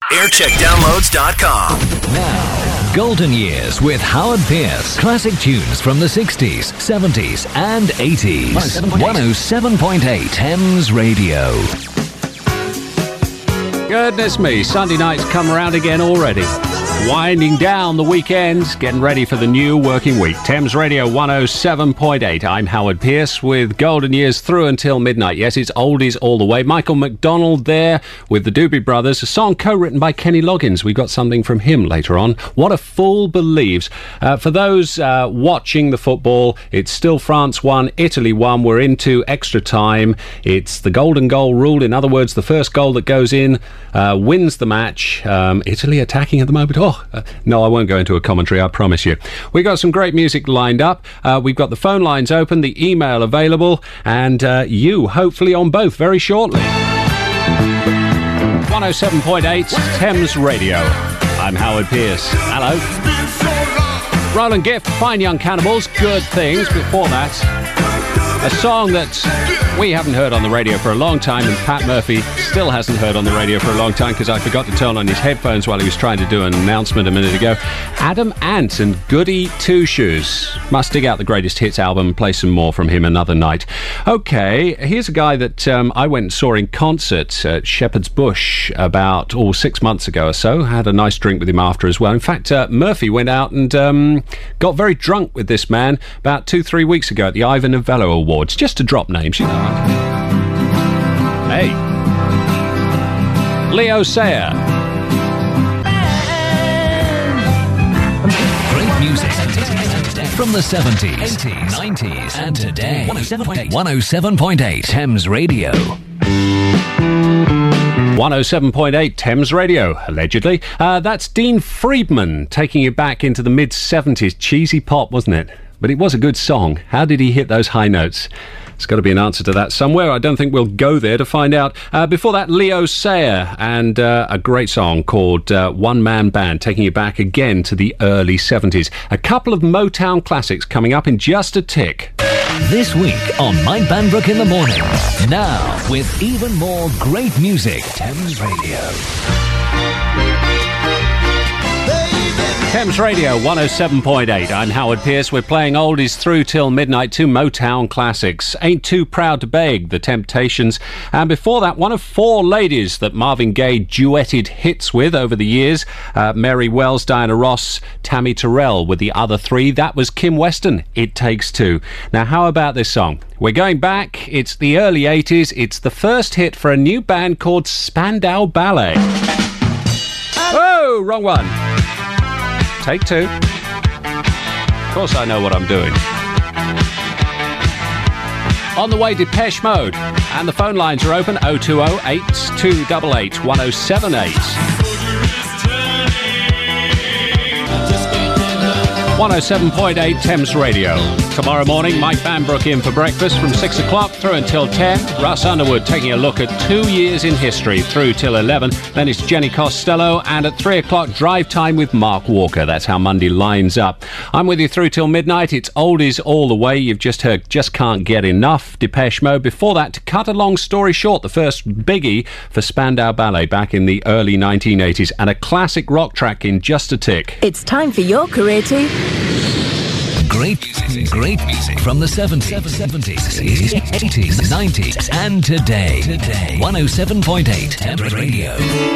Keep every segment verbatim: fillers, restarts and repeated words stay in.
aircheck downloads dot com. Now, Golden Years with Howard Pearce. Classic tunes from the sixties, seventies and eighties. one oh seven point eight Thames Radio. Goodness me, Sunday night's come around again already. Winding down the weekends, getting ready for the new working week. Thames Radio one oh seven point eight. I'm Howard Pearce with Golden Years through until midnight. Yes, it's oldies all the way. Michael McDonald there with the Doobie Brothers. A song co-written by Kenny Loggins. We got something from him later on. What a Fool Believes. Uh, for those uh, watching the football, it's still France one, Italy one. We're into extra time. It's the golden goal rule. In other words, the first goal that goes in uh, wins the match. Um, Italy attacking at the moment. Oh, uh, no, I won't go into a commentary, I promise you. We've got some great music lined up. Uh, we've got the phone lines open, the email available, and uh, you, hopefully, on both very shortly. one oh seven point eight Thames Radio. I'm Howard Pearce. Hello. Roland Gift, Fine Young Cannibals, Good Things. Before that, a song that we haven't heard on the radio for a long time, and Pat Murphy still hasn't heard on the radio for a long time because I forgot to turn on his headphones while he was trying to do an announcement a minute ago. Adam Ant and Goody Two Shoes. Must dig out the greatest hits album and play some more from him another night. Okay, here's a guy that um, I went and saw in concert at Shepherd's Bush about oh, six months ago or so. Had a nice drink with him after as well. In fact, uh, Murphy went out and um, got very drunk with this man about two, three weeks ago at the Ivor Novello Awards, just to drop names, you know. Hey, Leo Sayer. Great music from the seventies, eighties, nineties and today. one oh seven point eight Thames Radio. one oh seven point eight Thames Radio, allegedly. Uh, that's Dean Friedman taking you back into the mid-seventies. Cheesy pop, wasn't it? But it was a good song. How did he hit those high notes? There's got to be an answer to that somewhere. I don't think we'll go there to find out. Uh, before that, Leo Sayer and uh, a great song called uh, One Man Band, taking you back again to the early seventies. A couple of Motown classics coming up in just a tick. This week on Mike Banbrook in the Morning. Now, with even more great music, Thames Radio. Thames Radio one oh seven point eight. I'm Howard Pearce. We're playing oldies through till midnight, two Motown classics. Ain't Too Proud to Beg, The Temptations. And before that, one of four ladies that Marvin Gaye duetted hits with over the years. Uh, Mary Wells, Diana Ross, Tammy Terrell with the other three. That was Kim Weston, It Takes Two. Now, how about this song? We're going back. It's the early eighties. It's the first hit for a new band called Spandau Ballet. Oh, wrong one. Take two. Of course I know what I'm doing. On the way, Depeche Mode. And the phone lines are open, oh two oh, eight two eight eight, one oh seven eight. one oh seven point eight Thames Radio. Tomorrow morning, Mike Banbrook in for breakfast from six o'clock through until ten. Russ Underwood taking a look at two years in history through till eleven. Then it's Jenny Costello, and at three o'clock, drive time with Mark Walker. That's how Monday lines up. I'm with you through till midnight. It's oldies all the way. You've just heard Just Can't Get Enough, Depeche Mode. Before that, to cut a long story short, the first biggie for Spandau Ballet back in the early nineteen eighties, and a classic rock track in just a tick. It's time for your career to... Great music, great music from the seventies, eighties, nineties and today. Today, one oh seven point eight Thames Radio.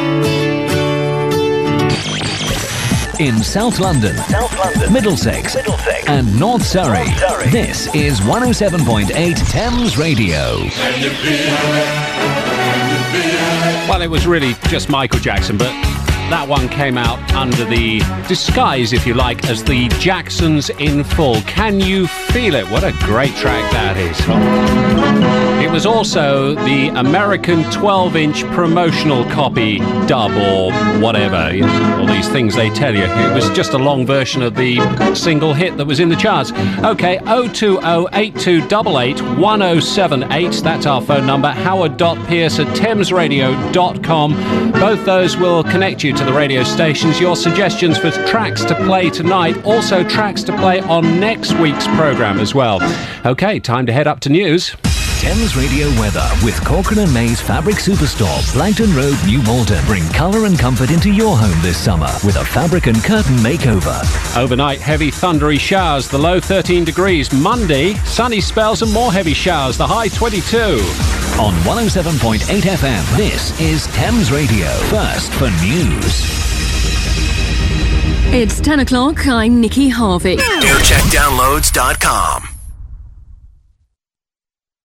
In South London, South London, Middlesex, Middlesex and North Surrey, North Surrey, this is one oh seven point eight Thames Radio. Well, it was really just Michael Jackson, but that one came out under the disguise, if you like, as the Jacksons in Full. Can You Feel It? What a great track that is. It was also the American twelve-inch promotional copy dub or whatever, you know, all these things they tell you. It was just a long version of the single hit that was in the charts. Okay, oh two oh, eight two eight eight, one oh seven eight. That's our phone number. howard dot pearce at thames radio dot com. Both those will connect you to the radio stations. Your suggestions for tracks to play tonight, also tracks to play on next week's programme as well. Okay, time to head up to news. Thames Radio weather with Corcoran and May's Fabric Superstore, Blankton Road, New Malden. Bring colour and comfort into your home this summer with a fabric and curtain makeover. Overnight, heavy thundery showers, the low thirteen degrees. Monday, sunny spells and more heavy showers, the high twenty-two. On one oh seven point eight F M, this is Thames Radio. First for news. It's ten o'clock. I'm Nikki Harvey. air check downloads dot com.